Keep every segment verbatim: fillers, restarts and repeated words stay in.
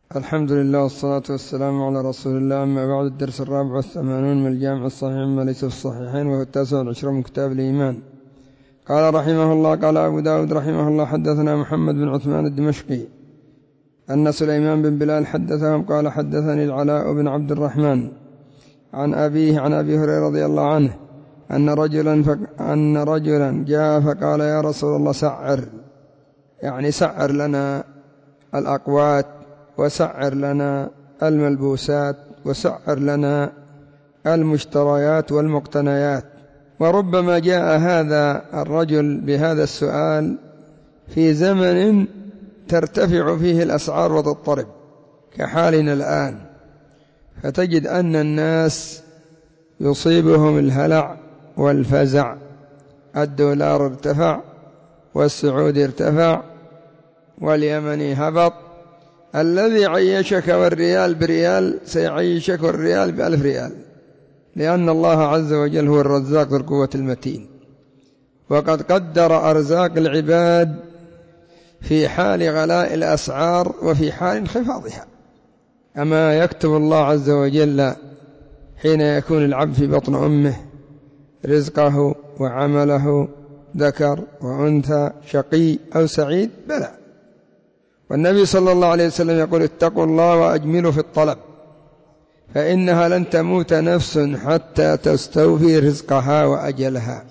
الحمد لله والصلاة والسلام على رسول الله. أما بعد، الدرس الرابع والثمانون من الجامع الصحيح مما ليس في الصحيحين، وهو التاسع والعشرون من كتاب الإيمان. قال رحمه الله: قال أبو داود رحمه الله: حدثنا محمد بن عثمان الدمشقي أن سليمان بن بلال حدثهم قال: حدثني العلاء بن عبد الرحمن عن أبيه عن أبي هريرة رضي الله عنه أن رجلا, فك... أن رجلا جاء فقال: يا رسول الله سعر، يعني سعر لنا الأقوات، وسعر لنا الملبوسات، وسعر لنا المشتريات والمقتنيات. وربما جاء هذا الرجل بهذا السؤال في زمن ترتفع فيه الأسعار وتضطرب كحالنا الآن، فتجد أن الناس يصيبهم الهلع والفزع. الدولار ارتفع، والسعودي ارتفع، واليمني هبط. الذي عيشك والريال بريال سيعيشك الريال بألف ريال، لأن الله عز وجل هو الرزاق ذو القوة المتين، وقد قدر أرزاق العباد في حال غلاء الأسعار وفي حال انخفاضها. أما يكتب الله عز وجل حين يكون العبد في بطن أمه رزقه وعمله، ذكر وأنثى، شقي أو سعيد؟ بلى. والنبي صلى الله عليه وسلم يقول: اتقوا الله وأجملوا في الطلب، فإنها لن تموت نفس حتى تستوفي رزقها وأجلها.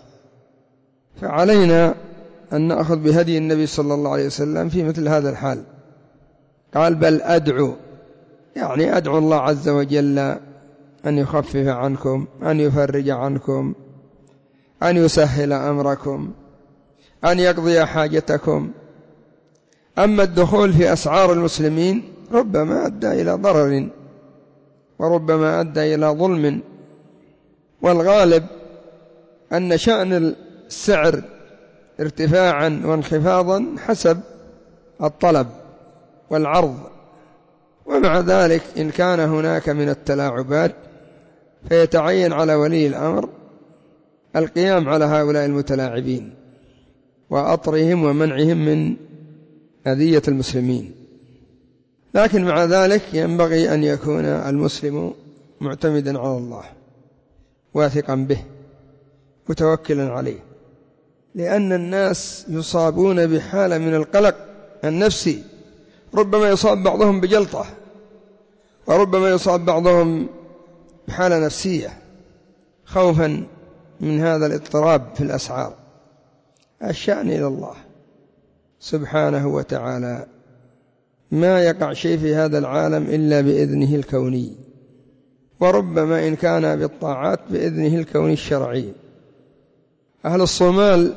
فعلينا أن نأخذ بهدي النبي صلى الله عليه وسلم في مثل هذا الحال. قال: بل أدعو، يعني أدعو الله عز وجل أن يخفف عنكم، أن يفرج عنكم، أن يسهل أمركم، أن يقضي حاجتكم. أما الدخول في أسعار المسلمين ربما أدى إلى ضرر، وربما أدى إلى ظلم. والغالب أن شأن السعر ارتفاعا وانخفاضا حسب الطلب والعرض. ومع ذلك إن كان هناك من التلاعبات فيتعين على ولي الأمر القيام على هؤلاء المتلاعبين وأطرهم ومنعهم من أذية المسلمين. لكن مع ذلك ينبغي أن يكون المسلم معتمدا على الله، واثقا به، متوكلا عليه، لأن الناس يصابون بحالة من القلق النفسي. ربما يصاب بعضهم بجلطة، وربما يصاب بعضهم بحالة نفسية خوفا من هذا الاضطراب في الأسعار. الشأن إلى الله سبحانه وتعالى. ما يقع شيء في هذا العالم إلا بإذنه الكوني، وربما إن كان بالطاعات بإذنه الكوني الشرعي. أهل الصومال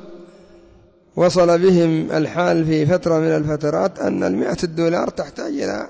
وصل بهم الحال في فترة من الفترات أن المئة الدولار تحتاج إلى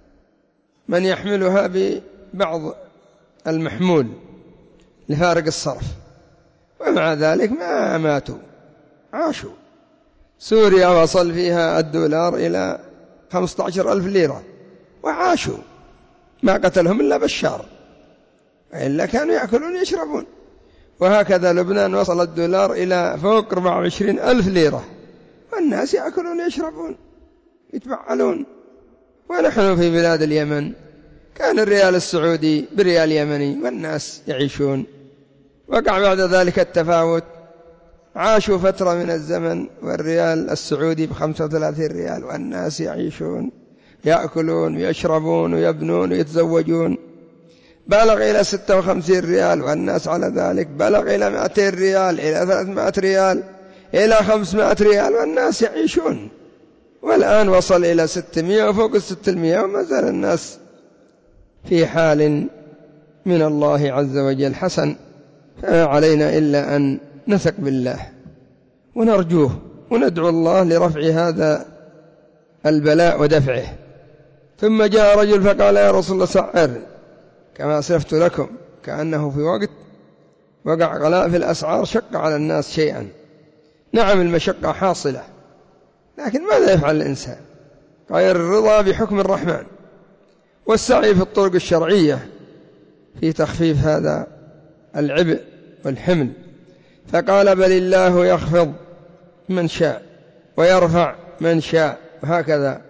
من يحملها ببعض المحمول لفارق الصرف، ومع ذلك ما ماتوا، عاشوا. سوريا وصل فيها الدولار إلى خمسة عشر ألف ليرة وعاشوا، ما قتلهم إلا بشار، إلا كانوا يأكلون يشربون. وهكذا لبنان وصل الدولار إلى فوق أربعة وعشرين ألف ليرة، والناس يأكلون يشربون يتبعلون. ونحن في بلاد اليمن كان الريال السعودي بريال يمني والناس يعيشون. وقع بعد ذلك التفاوت، عاشوا فترة من الزمن والريال السعودي بخمسة وثلاثين ريال والناس يعيشون، يأكلون ويشربون ويبنون ويتزوجون. بلغ إلى ستة وخمسين ريال والناس على ذلك، بلغ إلى مائتين ريال، إلى ثلاثمائة ريال، إلى خمسمائة ريال والناس يعيشون. والآن وصل إلى ستمائة وفوق الستمائة، وما زال الناس في حال من الله عز وجل حسن. فما علينا إلا أن نثق بالله ونرجوه وندعو الله لرفع هذا البلاء ودفعه. ثم جاء رجل فقال: يا رسول الله سعر، كما أسلفت لكم، كأنه في وقت وقع غلاء في الأسعار شق على الناس شيئا. نعم المشقة حاصلة، لكن ماذا يفعل الإنسان غير الرضا بحكم الرحمن والسعي في الطرق الشرعية في تخفيف هذا العبء والحمل. فقال: بل الله يخفض من شاء ويرفع من شاء، وهكذا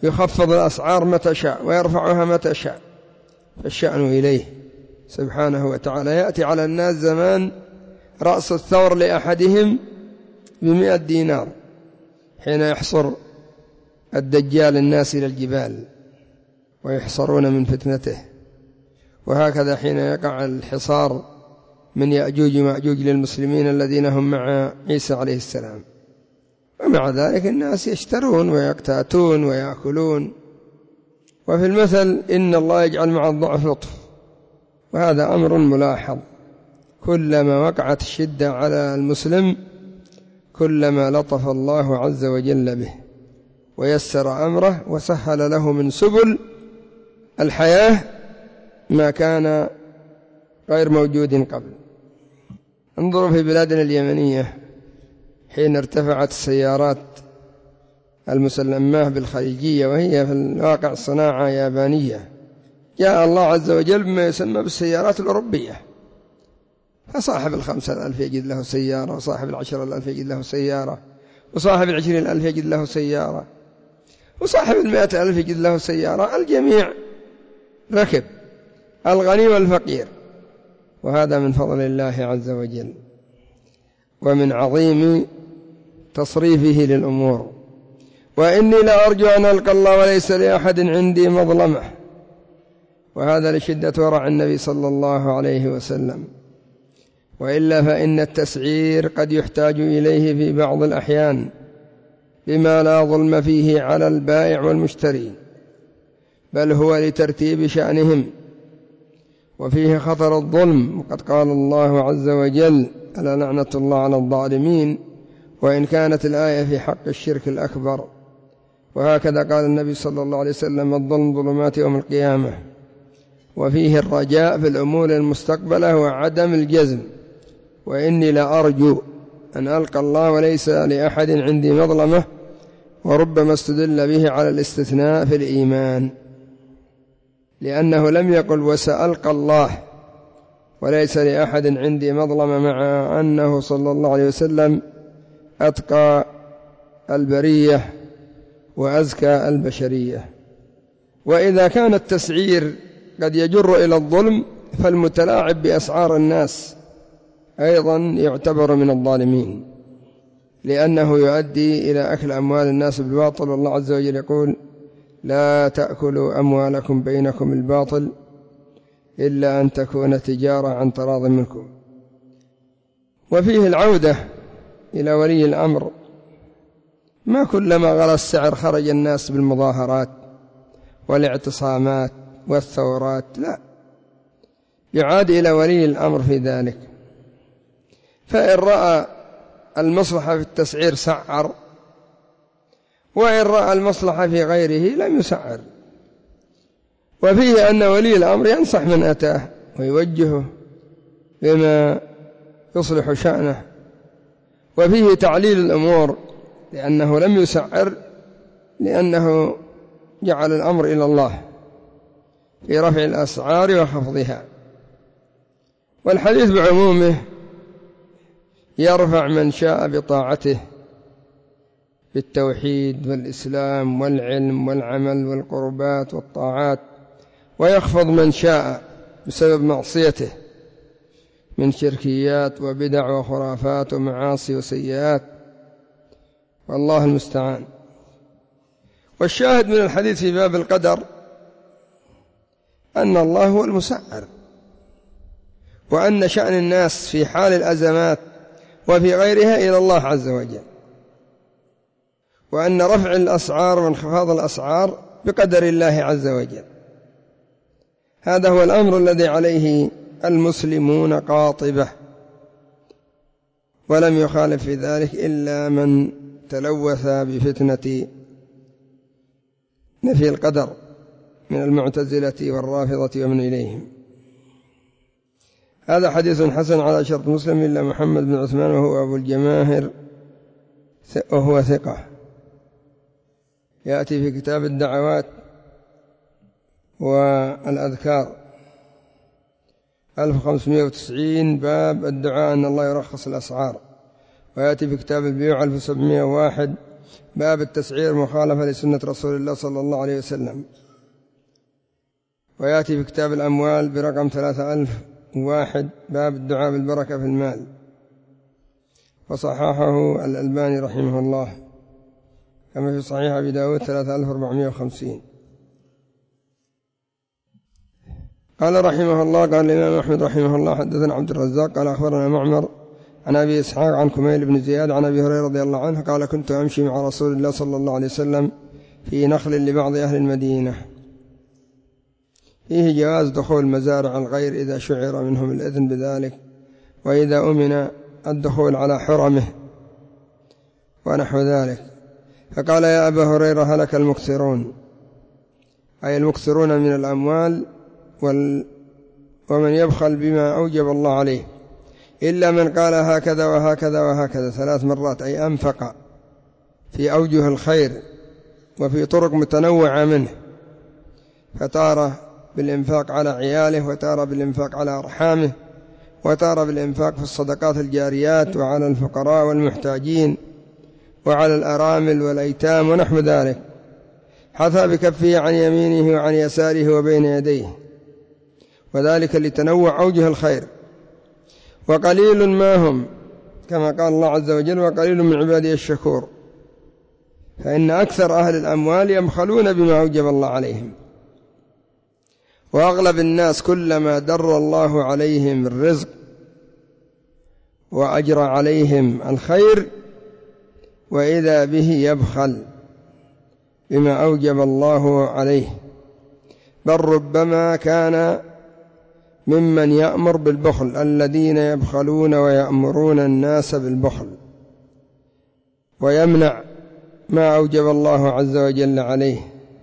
يخفض الأسعار متى شاء ويرفعها متى شاء، فالشأن إليه سبحانه وتعالى. يأتي على الناس زمان رأس الثور لأحدهم بمئة دينار حين يحصر الدجال الناس إلى الجبال ويحصرون من فتنته، وهكذا حين يقع الحصار من يأجوج ومأجوج للمسلمين الذين هم مع عيسى عليه السلام. ومع ذلك الناس يشترون ويقتاتون ويأكلون. وفي المثل إن الله يجعل مع الضعف لطف، وهذا أمر ملاحظ. كلما وقعت الشدة على المسلم كلما لطف الله عز وجل به ويسر أمره وسهل له من سبل الحياة ما كان غير موجود قبل. انظروا في بلادنا اليمنية حين ارتفعت السيارات المسلمة بالخليجية وهي في الواقع صناعة يابانية، جاء الله عز وجل بما يسمى بالسيارات الأوروبية، فصاحب الخمسة الألف يجد له سيارة، وصاحب العشرة الألف يجد له سيارة، وصاحب العشرين الألف يجد له سيارة، وصاحب المائة ألف يجد له سيارة. الجميع ركب، الغني والفقير. وهذا من فضل الله عز وجل ومن عظيم تصريفه للأمور. وإني لأرجو أن ألقى الله وليس لأحد عندي مظلمة، وهذا لشدة ورع النبي صلى الله عليه وسلم. وإلا فإن التسعير قد يحتاج إليه في بعض الأحيان بما لا ظلم فيه على البائع والمشتري، بل هو لترتيب شأنهم، وفيه خطر الظلم. وقد قال الله عز وجل: ألا لعنة الله على الظالمين، وإن كانت الآية في حق الشرك الأكبر. وهكذا قال النبي صلى الله عليه وسلم: الظلم ظلمات يوم القيامة. وفيه الرجاء في الأمور المستقبلة وعدم الجزم. وإني لأرجو أن ألقى الله وليس لأحد عندي مظلمة، وربما استدل به على الاستثناء في الإيمان، لأنه لم يقل وسألقى الله وليس لأحد عندي مظلمة، مع أنه صلى الله عليه وسلم أتقى البرية وأزكى البشرية. وإذا كان التسعير قد يجر إلى الظلم، فالمتلاعب بأسعار الناس أيضا يعتبر من الظالمين، لأنه يؤدي إلى أكل أموال الناس بالباطل. والله عز وجل يقول: لا تأكلوا أموالكم بينكم بالباطل إلا أن تكون تجارة عن تراض منكم. وفيه العودة إلى ولي الأمر. ما كلما غلى السعر خرج الناس بالمظاهرات والاعتصامات والثورات، لا، يعاد إلى ولي الأمر في ذلك. فإن رأى المصلحة في التسعير سعر، وإن رأى المصلحة في غيره لم يسعر. وفيه أن ولي الأمر ينصح من أتاه ويوجهه بما يصلح شأنه. وفيه تعليل الأمور، لأنه لم يسعر، لأنه جعل الأمر إلى الله في رفع الأسعار وخفضها. والحديث بعمومه يرفع من شاء بطاعته بالتوحيد والإسلام والعلم والعمل والقربات والطاعات، ويخفض من شاء بسبب معصيته من شركيات وبدع وخرافات ومعاصي وسيئات، والله المستعان. والشاهد من الحديث في باب القدر أن الله هو المسعر، وأن شأن الناس في حال الأزمات وفي غيرها إلى الله عز وجل، وأن رفع الأسعار وانخفاض الأسعار بقدر الله عز وجل. هذا هو الأمر الذي عليه المسلمون قاطبة، ولم يخالف في ذلك إلا من تلوث بفتنة نفي القدر من المعتزلة والرافضة ومن إليهم. هذا حديث حسن على شرط مسلم إلا محمد بن عثمان وهو أبو الجماهر وهو ثقة. يأتي في كتاب الدعوات والأذكار ألف وخمسمائة وتسعين باب الدعاء أن الله يرخص الأسعار. ويأتي في كتاب البيوع ألف وسبعمائة وواحد باب التسعير مخالفة لسنة رسول الله صلى الله عليه وسلم. ويأتي في كتاب الأموال برقم ثلاثة ألف وواحد باب الدعاء بالبركة في المال، وصححه الألباني رحمه الله، كما في صحيح أبي داود ثلاثة آلاف وأربعمائة وخمسين. قال رحمه الله قال الإمام أحمد رحمه الله حدثنا عبد الرزاق قال أخبرنا معمر عن أبي إسحاق عن كميل بن زياد عن أبي هريرة رضي الله عنه قال كنت أمشي مع رسول الله صلى الله عليه وسلم في نخل لبعض أهل المدينة فيه جواز دخول مزارع الغير إذا شعر منهم الإذن بذلك، وإذا أمن الدخول على حرمه ونحو ذلك. فقال يا أبا هريرة هلك المكثرون، أي المكثرون من الأموال وال ومن يبخل بما أوجب الله عليه، إلا من قال هكذا وهكذا وهكذا ثلاث مرات، أي أنفق في أوجه الخير وفي طرق متنوعة منه، فتارة بالإنفاق على عياله، وتارة بالإنفاق على أرحامه، وتارة بالإنفاق في الصدقات الجاريات وعلى الفقراء والمحتاجين وعلى الأرامل والأيتام ونحو ذلك، حثى بكفه عن يمينه وعن يساره وبين يديه، وذلك لتنوع أوجه الخير. وقليل ما هم كما قال الله عز وجل وقليل من عبادي الشكور، فإن أكثر أهل الأموال يبخلون بما أوجب الله عليهم، وأغلب الناس كلما در الله عليهم الرزق وأجرى عليهم الخير وإذا به يبخل بما أوجب الله عليه، بل ربما كان ممن يأمر بالبخل الذين يبخلون ويأمرون الناس بالبخل ويمنع ما أوجب الله عز وجل عليه،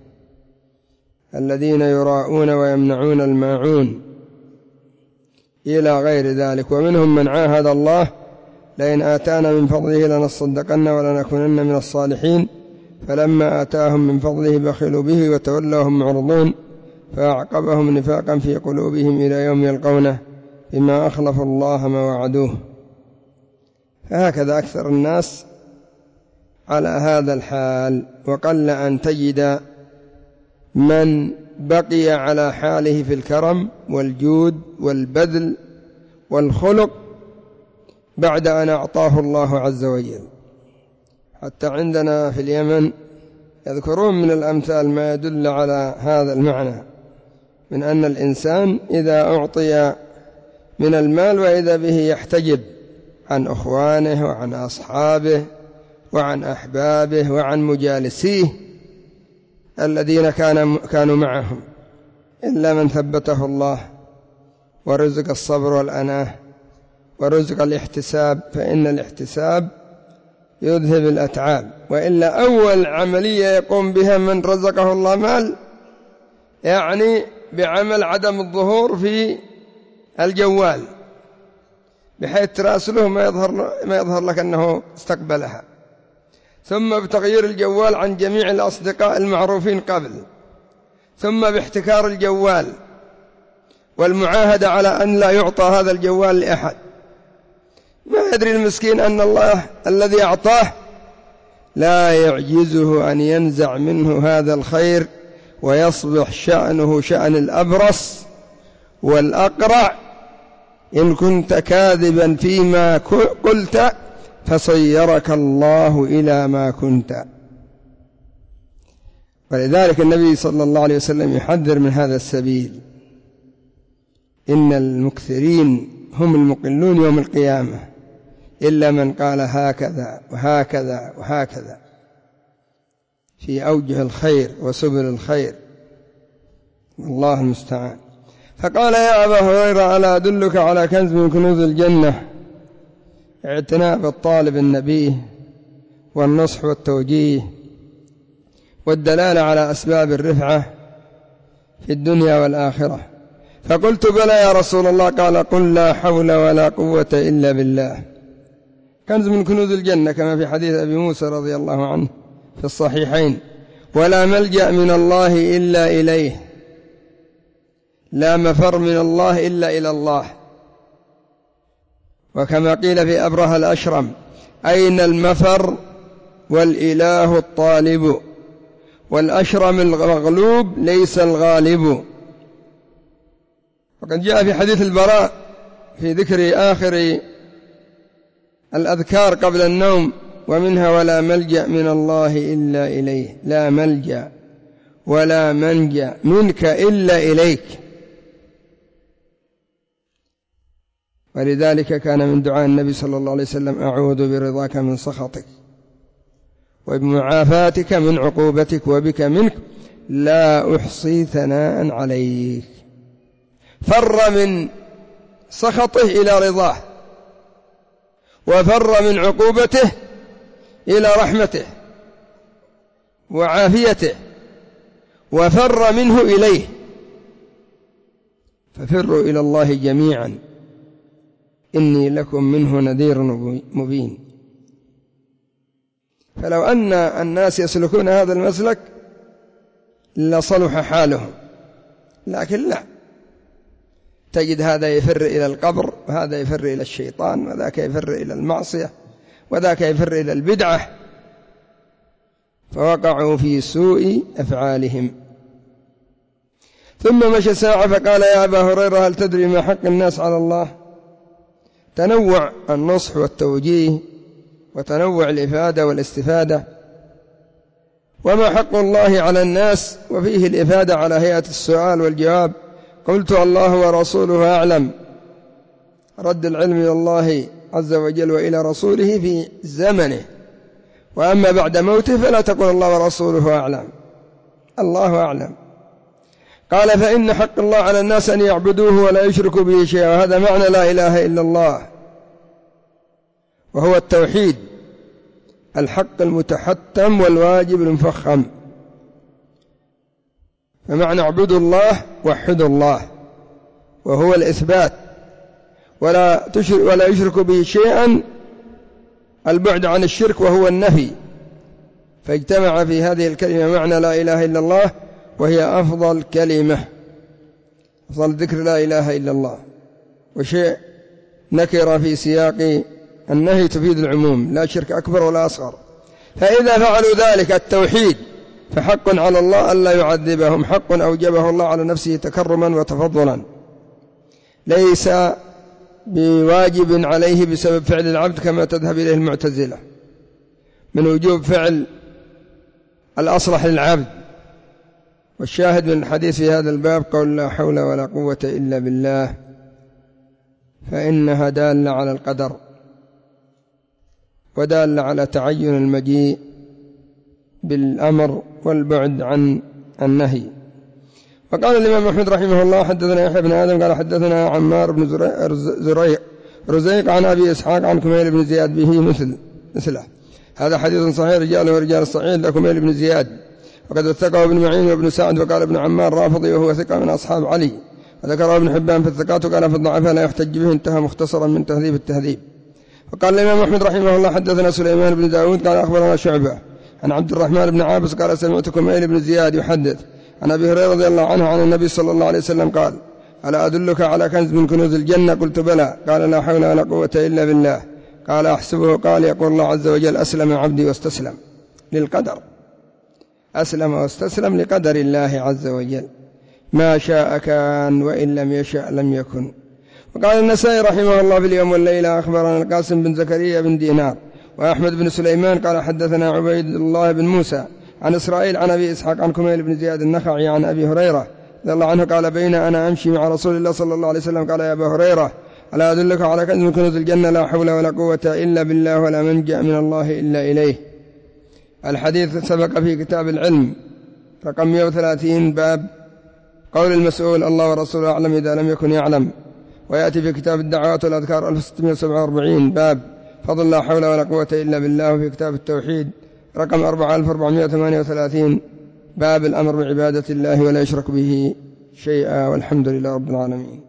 الذين يراءون ويمنعون الماعون إلى غير ذلك. ومنهم من عاهد الله لئن آتانا من فضله لنصدقن ولنكونن من الصالحين، فلما آتاهم من فضله بخلوا به وتولوا وهم معرضون، فأعقبهم نفاقا في قلوبهم إلى يوم يلقونه بما أخلفوا الله ما وعدوه. فهكذا أكثر الناس على هذا الحال، وقل أن تجد من بقي على حاله في الكرم والجود والبذل والخلق بعد أن أعطاه الله عز وجل. حتى عندنا في اليمن يذكرون من الأمثال ما يدل على هذا المعنى، من أن الإنسان إذا أعطي من المال وإذا به يحتجب عن أخوانه وعن أصحابه وعن أحبابه وعن مجالسيه الذين كانوا معهم، إلا من ثبته الله ورزق الصبر والأناه ورزق الاحتساب، فإن الاحتساب يذهب الأتعاب. وإلا أول عملية يقوم بها من رزقه الله مال يعني بعمل عدم الظهور في الجوال، بحيث تراسله ما يظهر, ما يظهر لك أنه استقبلها، ثم بتغيير الجوال عن جميع الأصدقاء المعروفين قبل، ثم باحتكار الجوال والمعاهدة على أن لا يعطى هذا الجوال لأحد. ما يدري المسكين أن الله الذي أعطاه لا يعجزه أن ينزع منه هذا الخير ويصبح شأنه شأن الأبرص والأقرع. إن كنت كاذبا فيما قلت فصيرك الله إلى ما كنت. ولذلك النبي صلى الله عليه وسلم يحذر من هذا السبيل، إن المكثرين هم المقلون يوم القيامة، إلا من قال هكذا وهكذا وهكذا في أوجه الخير وسبل الخير، الله المستعان. فقال يا أبا هريرة ألا أدلك على كنز من كنوز الجنة؟ اعتناء بالطالب النبي والنصح والتوجيه والدلالة على أسباب الرفعة في الدنيا والآخرة. فقلت بلى يا رسول الله. قال قل لا حول ولا قوة إلا بالله. كنز من كنوز الجنة كما في حديث أبي موسى رضي الله عنه في الصحيحين: ولا ملجأ من الله إلا إليه، لا مفر من الله إلا إلى الله. وكما قيل في أبرهة الأشرم: أين المفر والإله الطالب، والأشرم المغلوب ليس الغالب. وقد جاء في حديث البراء في ذكر آخر الأذكار قبل النوم: ومنها ولا ملجأ من الله إلا إليه، لا ملجأ ولا منجأ منك إلا إليك. ولذلك كان من دعاء النبي صلى الله عليه وسلم: أعوذ برضاك من سخطك وبمعافاتك من عقوبتك وبك منك لا أحصي ثناء عليك. فر من سخطه إلى رضاه، وفر من عقوبته إلى رحمته وعافيته، وفر منه إليه. ففروا إلى الله جميعا إني لكم منه نذير مبين. فلو أن الناس يسلكون هذا المسلك لصلح حالهم، لكن لا، تجد هذا يفر إلى القبر، وهذا يفر إلى الشيطان، وذاك يفر إلى المعصية، وذاك يفر إلى البدعة، فوقعوا في سوء أفعالهم. ثم مشى ساعة فقال: يا أبا هريرة، هل تدري ما حق الناس على الله؟ تنوع النصح والتوجيه وتنوع الإفادة والاستفادة. وما حق الله على الناس؟ وفيه الإفادة على هيئة السؤال والجواب. قلت: الله ورسوله أعلم. رد العلم إلى الله عز وجل وإلى رسوله في زمنه، وأما بعد موته فلا تقول الله ورسوله أعلم، الله أعلم. قال: فإن حق الله على الناس أن يعبدوه ولا يشركوا به شيئا، وهذا معنى لا إله إلا الله، وهو التوحيد، الحق المتحتم والواجب المفخم. فمعنى اعبدوا الله وحدوا الله، وهو الإثبات، ولا تشرك ولا يشرك به شيئا، البعد عن الشرك وهو النفي. فاجتمع في هذه الكلمة معنى لا إله إلا الله، وهي أفضل كلمة، أفضل ذكر لا إله إلا الله. وشيء نكر في سياق النهي تفيد العموم، لا شرك أكبر ولا أصغر. فإذا فعلوا ذلك التوحيد فحق على الله ألا يعذبهم، حق أوجبه الله على نفسه تكرما وتفضلا، ليس بواجب عليه بسبب فعل العبد كما تذهب إليه المعتزلة من وجوب فعل الأصلح للعبد. والشاهد من الحديث في هذا الباب قول لا حول ولا قوة إلا بالله، فإنها دالة على القدر، ودالة على تعين المجيء بالأمر والبعد عن النهي. وقال الإمام أحمد رحمه الله: حدثنا يحيى بن آدم قال حدثنا عمار بن زريق رزيق عن أبي إسحاق عن كميل بن زياد به مثل مثله. هذا حديث صحيح، رجاله ورجال الصحيح لكميل بن زياد، وقد وثقه ابن معين وابن سعد. وقال ابن عمار رافضي وهو ثقة من أصحاب علي، وذكره ابن حبان في الثقات، وقال في الضعفاء لا يحتج به، انتهى مختصرا من تهذيب التهذيب. وقال الإمام أحمد رحمه الله: حدثنا سليمان بن داود قال أخبرنا شعبة عن عبد الرحمن بن عابس قال سمعت كميل بن زياد يحدث عن أبي هريرة رضي الله عنه عن النبي صلى الله عليه وسلم قال: ألا أدلك على كنز من كنوز الجنة؟ قلت بلى. قال: لا حول ولا قوة إلا بالله. قال: أحسبه. قال: يقول الله عز وجل: أسلم عبدي واستسلم للقدر، أسلم واستسلم لقدر الله عز وجل، ما شاء كان وإن لم يشاء لم يكن. وقال النسائي رحمه الله في اليوم والليلة: أخبرنا القاسم بن زكريا بن دينار وأحمد بن سليمان قال حدثنا عبيد الله بن موسى عن إسرائيل عن أبي إسحاق عن كميل بن زياد النخعي عن أبي هريرة رضي الله عنه قال: بين أنا أمشي مع رسول الله صلى الله عليه وسلم قال: يا أبا هريرة، ألا أدلك على كنز من كنوز الجنة؟ لا حول ولا قوة إلا بالله، ولا منجأ من الله إلا إليه. الحديث سبق في كتاب العلم رقم مئة وثلاثين، باب قول المسؤول: الله ورسوله أعلم إذا لم يكن يعلم. ويأتي في كتاب الدعوات والأذكار ألف وستمائة وسبعة وأربعين، باب فضل لا حول ولا قوة إلا بالله. وفي كتاب التوحيد رقم أربعة آلاف وأربعمائة وثمانية وثلاثين، باب الأمر بعبادة الله ولا يشرك به شيئا. والحمد لله رب العالمين.